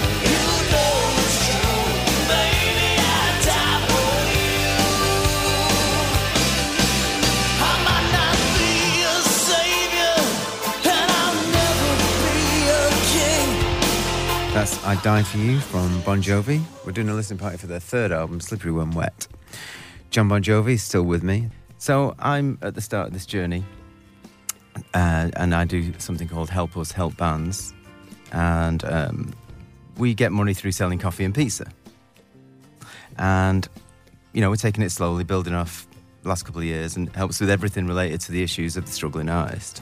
I Die For You from Bon Jovi. We're doing a listening party for their third album, Slippery When Wet. John Bon Jovi is still with me. So I'm at the start of this journey, uh, and I do something called Help Us Help Bands. And um, we get money through selling coffee and pizza. And, you know, we're taking it slowly, building off the last couple of years, and helps with everything related to the issues of the struggling artist.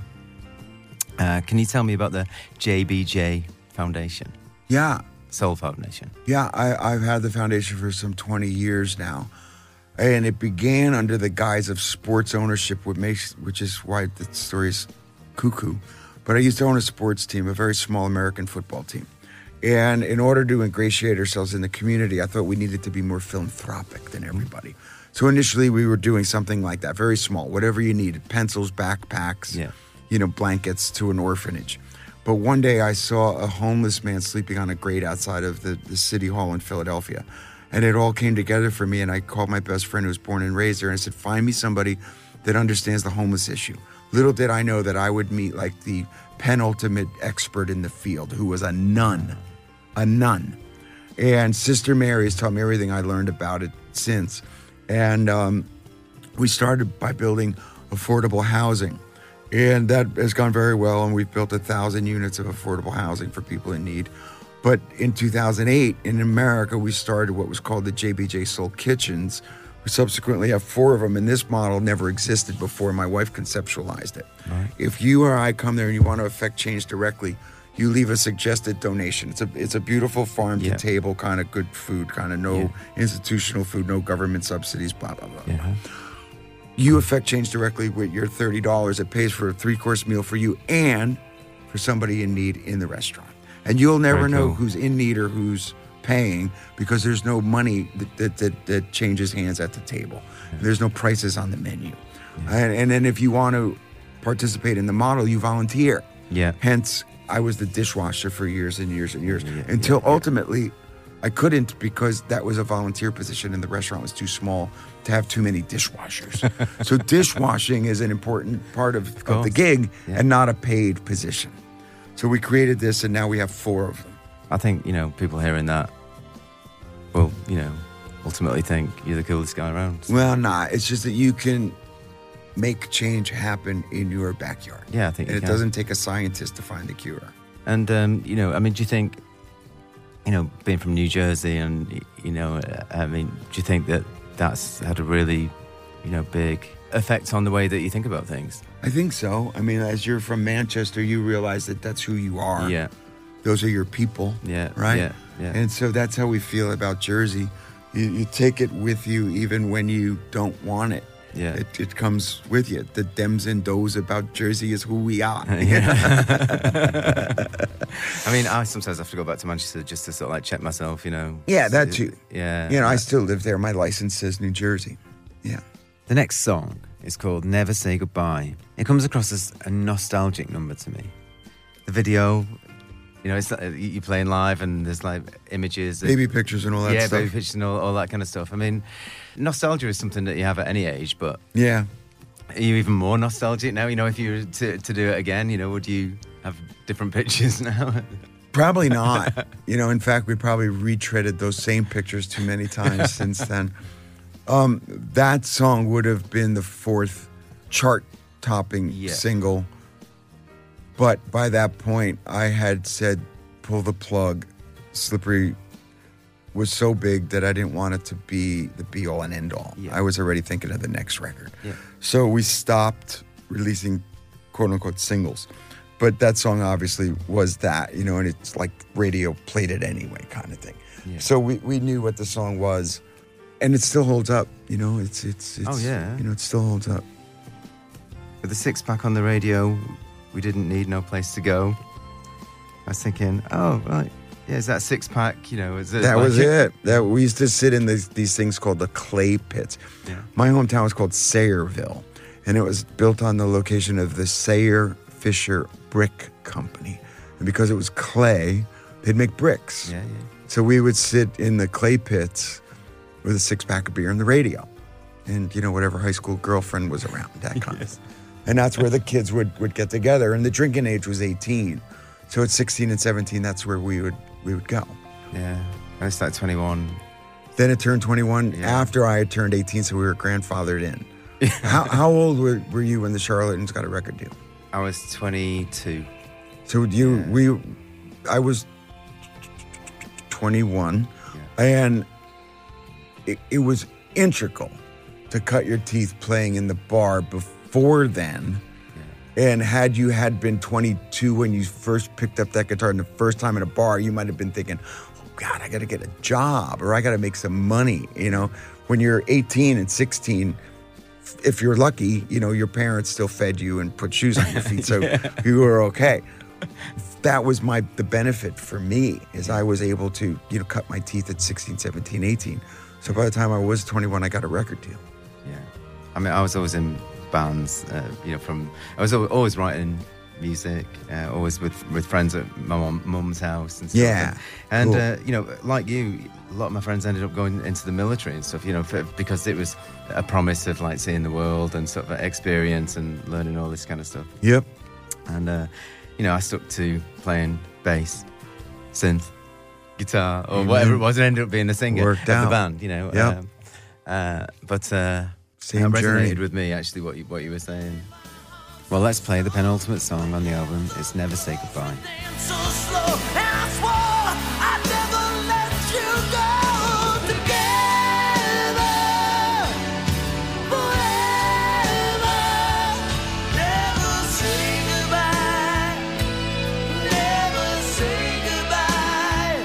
Uh, can you tell me about the J B J Foundation? Yeah. Soul Foundation. Yeah, I, I've had the foundation for some twenty years now. And it began under the guise of sports ownership, which makes, which is why the story's cuckoo. But I used to own a sports team, a very small American football team. And in order to ingratiate ourselves in the community, I thought we needed to be more philanthropic than everybody. So initially we were doing something like that, very small, whatever you needed, pencils, backpacks, Yeah. you know, blankets to an orphanage. But one day I saw a homeless man sleeping on a grate outside of the, the city hall in Philadelphia. And it all came together for me, and I called my best friend who was born and raised there, and I said, find me somebody that understands the homeless issue. Little did I know that I would meet like the penultimate expert in the field, who was a nun, a nun. And Sister Mary has taught me everything I learned about it since. And um, we started by building affordable housing. And that has gone very well, and we've built a thousand units of affordable housing for people in need. But in two thousand eight, in America, we started what was called the J B J Soul Kitchens. We subsequently have four of them, and this model never existed before my wife conceptualized it. Right. If you or I come there and you want to affect change directly, you leave a suggested donation. It's a it's a beautiful farm Yeah. to table kind of good food, kind of no Yeah. institutional food, no government subsidies, blah, blah, blah. Yeah. You affect change directly with your thirty dollars. It pays for a three-course meal for you and for somebody in need in the restaurant. And you'll never Very know cool. who's in need or who's paying because there's no money that, that, that, that changes hands at the table. There's no prices on the menu. And, and then if you want to participate in the model, you volunteer. Yeah. Hence, I was the dishwasher for years and years and years Yeah, until yeah, yeah. ultimately I couldn't because that was a volunteer position and the restaurant was too small to have too many dishwashers. So dishwashing is an important part of, of, the course. gig Yeah. and not a paid position. So we created this and now we have four of them. I think, you know, people hearing that will, you know, ultimately think you're the coolest guy around. Well, nah, it's just that you can make change happen in your backyard. Yeah, I think And you it can. doesn't take a scientist to find the cure. And, um, you know, I mean, do you think, you know, being from New Jersey and, you know, uh, I mean, do you think that that's had a really, you know, big effect on the way that you think about things? I think so. I mean, as you're from Manchester, you realize that that's who you are. Yeah. Those are your people. Yeah, Right? yeah, yeah. And so that's how we feel about Jersey. You, you take it with you even when you don't want it. Yeah. It, it comes with you. The dems and does about Jersey is who we are. I mean, I sometimes have to go back to Manchester just to sort of like check myself, you know. Yeah, that too. Yeah. You know, I yeah. still live there. My license says New Jersey. Yeah. The next song is called Never Say Goodbye. It comes across as a nostalgic number to me. The video, you know, it's like you're playing live and there's like images. Of, Baby pictures and all that yeah, stuff. baby pictures and all, all that kind of stuff. I mean, nostalgia is something that you have at any age, but Yeah. are you even more nostalgic now? You know, if you were to, to do it again, you know, would you have different pictures now? Probably not. You know, in fact, we probably retreaded those same pictures too many times since then. Um, that song would have been the fourth chart-topping Yeah. single. But by that point, I had said, pull the plug. Slippery was so big that I didn't want it to be the be-all and end-all. Yeah. I was already thinking of the next record. Yeah. So we stopped releasing quote-unquote singles. But that song obviously was that, you know, and it's like radio played it anyway kind of thing. Yeah. So we, we knew what the song was. And it still holds up, you know, it's, it's, it's, Oh, yeah. you know, it still holds up. With the six pack on the radio, we didn't need no place to go. I was thinking, oh, right. Yeah, is that six pack, you know? Is it That like- was it. That we used to sit in these, these things called the clay pits. Yeah. My hometown was called Sayreville, and it was built on the location of the Sayer Fisher Brick Company. And because it was clay, they'd make bricks. Yeah, yeah. So we would sit in the clay pits with a six pack of beer and the radio, and you know whatever high school girlfriend was around, that kind Yes. of. And that's where the kids would, would get together. And the drinking age was eighteen, so at sixteen and seventeen, that's where we would we would go. Yeah. I started twenty-one. Then it turned twenty-one Yeah. after I had turned eighteen, so we were grandfathered in. how, how old were, were you when the Charlatans got a record deal? I was twenty-two. So you, Yeah. we, I was twenty-one, Yeah. and it, it was integral to cut your teeth playing in the bar before then. And had you had been twenty-two when you first picked up that guitar and the first time in a bar, you might have been thinking, oh God, I got to get a job or I got to make some money. You know, when you're eighteen and sixteen, if you're lucky, you know, your parents still fed you and put shoes on your feet. So yeah. you were okay. That was my, the benefit for me is I was able to, you know, cut my teeth at sixteen, seventeen, eighteen. So by the time I was twenty-one, I got a record deal. Yeah. I mean, I was always in bands, uh, you know, from, I was al- always writing music, uh, always with, with friends at my mum, mum's house and stuff. Yeah. And, Cool. uh, you know, like you, a lot of my friends ended up going into the military and stuff, you know, for, because it was a promise of like seeing the world and sort of experience and learning all this kind of stuff. Yep. And, uh, you know, I stuck to playing bass, synth, guitar, or Amen. whatever it was, and ended up being the singer Worked of out. the band, you know. Yep. Um, uh, but uh, Same that resonated journey. with me, actually, what you, what you were saying. Well, let's play the penultimate song on the album. It's Never Say Goodbye. So slow, and I swore I'd never let you go. Together, forever. Never say goodbye. Never say goodbye.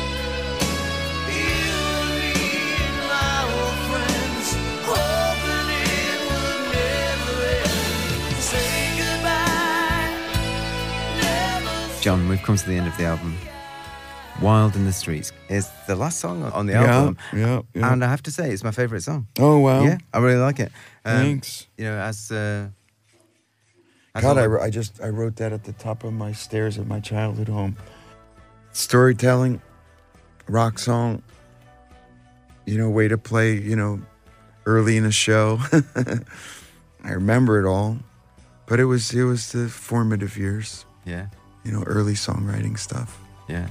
You and me and my old friends, hoping it would never end. Say goodbye. Never. John, we've come to the end of the album. Wild in the Streets is the last song on the Yeah, album. yeah, yeah. And I have to say, it's my favourite song. Oh, wow. Yeah, I really like it. Um, Thanks. You know, as... Uh, as God, all I, the- wr- I just I wrote that at the top of my stairs of my childhood home. Storytelling, rock song, you know, way to play, you know, early in a show. I remember it all, but it was it was the formative years, Yeah, you know, early songwriting stuff. yeah.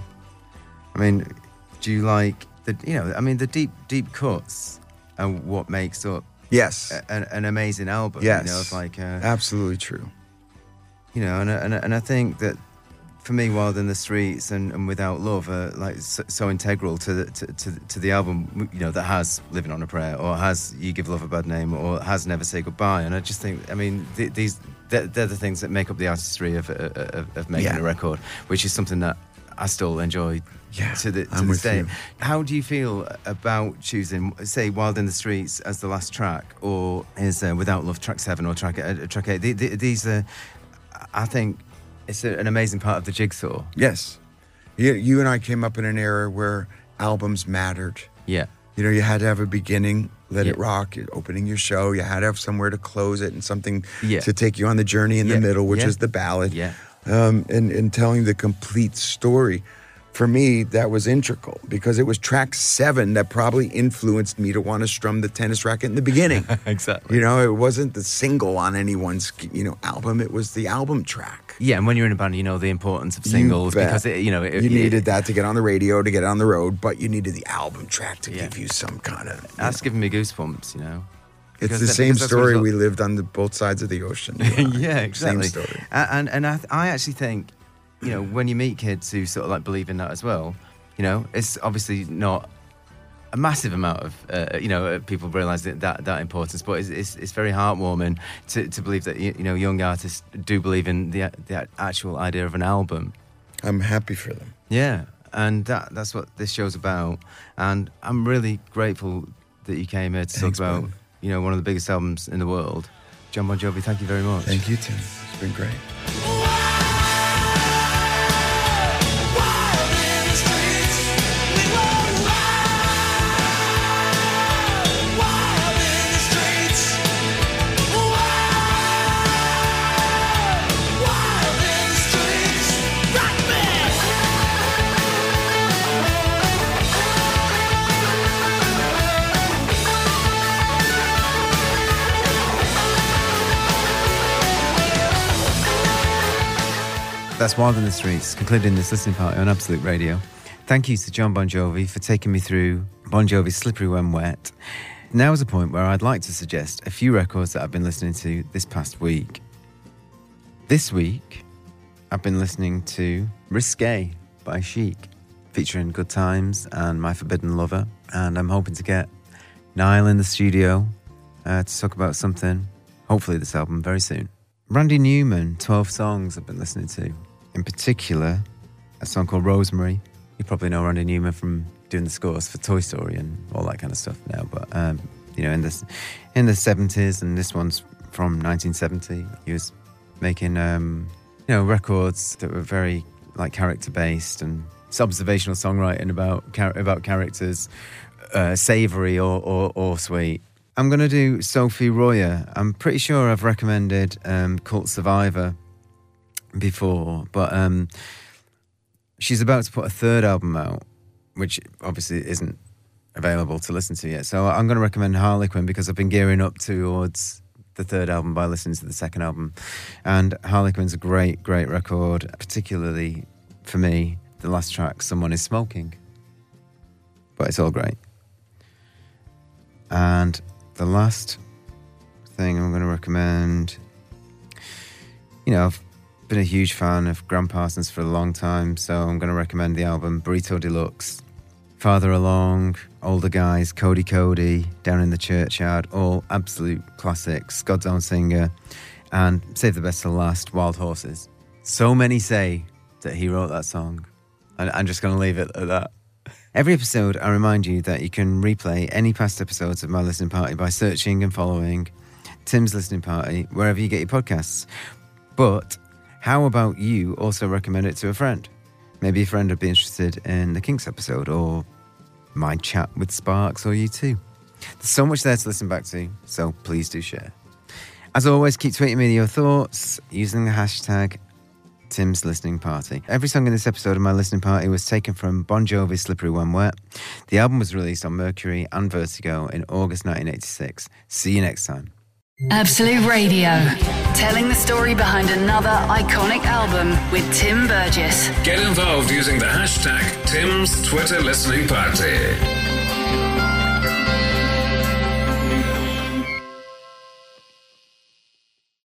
I mean, do you like the, you know, I mean, the deep, deep cuts and what makes up Yes, a, an, an amazing album? yes, You know, it's like, uh, absolutely true. you know, and, and, and I think that for me, Wild in the Streets and, and Without Love are like so, so integral to the, to, to, to the album, you know, that has Living on a Prayer or has You Give Love a Bad Name or has Never Say Goodbye. And I just think, I mean, th- these, they're, they're the things that make up the artistry of, of, of making Yeah. a record, which is something that I still enjoy Yeah, to, the, to I'm this with day. you. How do you feel about choosing, say, Wild in the Streets as the last track, or is uh, Without Love track seven or track uh, track eight? The, the, these are, I think, it's a, an amazing part of the jigsaw. Yes, you, you and I came up in an era where albums mattered. Yeah, You know, you had to have a beginning, let it Yeah. rock, you're opening your show. You had to have somewhere to close it and something Yeah. to take you on the journey in Yeah. the middle, which Yeah. is the ballad. Yeah. Um, and, and telling the complete story. For me, that was integral because it was track seven that probably influenced me to want to strum the tennis racket in the beginning. exactly. You know, it wasn't the single on anyone's, you know, album. It was the album track. Yeah, and when you're in a band, you know the importance of singles You bet. because it, you know it, you it- needed that to get on the radio, to get on the road, but you needed the album track to Yeah. give you some kind of. you That's know. giving me goosebumps. You know, It's Because the that- same because that's what story. it's We got- lived on the both sides of the ocean. you and I. yeah, exactly. Same story. A- And and I, I actually think, you know, when you meet kids who sort of like believe in that as well, you know, it's obviously not a massive amount of, uh, you know, uh, people realise that, that that importance, but it's, it's it's very heartwarming to to believe that you, you know young artists do believe in the the actual idea of an album. I'm happy for them. Yeah, and that that's what this show's about. And I'm really grateful that you came here to Thanks, talk about, man. you know, one of the biggest albums in the world. John Bon Jovi, thank you very much. Thank you, Tim. It's been great. Wild in the streets, we were wild. Wild in the streets, wild. Wild in the streets, rock me. That's Wild in the Streets, concluding this listening party on Absolute Radio. Thank you to John Bon Jovi for taking me through Bon Jovi's Slippery When Wet. Now is a point where I'd like to suggest a few records that I've been listening to this past week. This week, I've been listening to Risque by Chic, featuring Good Times and My Forbidden Lover, and I'm hoping to get Niall in the studio uh, to talk about something, hopefully this album, very soon. Randy Newman, twelve songs I've been listening to. In particular, a song called Rosemary. You probably know Randy Newman from doing the scores for Toy Story and all that kind of stuff now, but um, you know, in the in the seventies, and this one's from nineteen seventy. He was making um, you know records that were very like character based, and it's observational songwriting about char- about characters, uh, savoury or, or or sweet. I'm going to do Sophie Royer. I'm pretty sure I've recommended um, Cult Survivor before, but um, she's about to put a third album out, which obviously isn't available to listen to yet. So I'm going to recommend Harlequin because I've been gearing up towards the third album by listening to the second album. And Harlequin's a great, great record, particularly for me, the last track, Someone Is Smoking. But it's all great. And the last thing I'm going to recommend, you know, I've been a huge fan of Gram Parsons for a long time, so I'm going to recommend the album Burrito Deluxe. Farther Along, Older Guys, Cody Cody, Down in the Churchyard, all absolute classics. God's Own Singer, and save the best till last, Wild Horses. So many say that he wrote that song, and I'm just going to leave it at that. Every episode, I remind you that you can replay any past episodes of My Listening Party by searching and following Tim's Listening Party wherever you get your podcasts. But how about you also recommend it to a friend? Maybe a friend would be interested in the Kinks episode, or my chat with Sparks, or you too. There's so much there to listen back to, so please do share. As always, keep tweeting me your thoughts using the hashtag Tim's Listening Party. Every song in this episode of My Listening Party was taken from Bon Jovi's Slippery When Wet. The album was released on Mercury and Vertigo in August nineteen eighty-six. See you next time. Absolute Radio, telling the story behind another iconic album with Tim Burgess. Get involved using the hashtag Tim's Twitter Listening Party.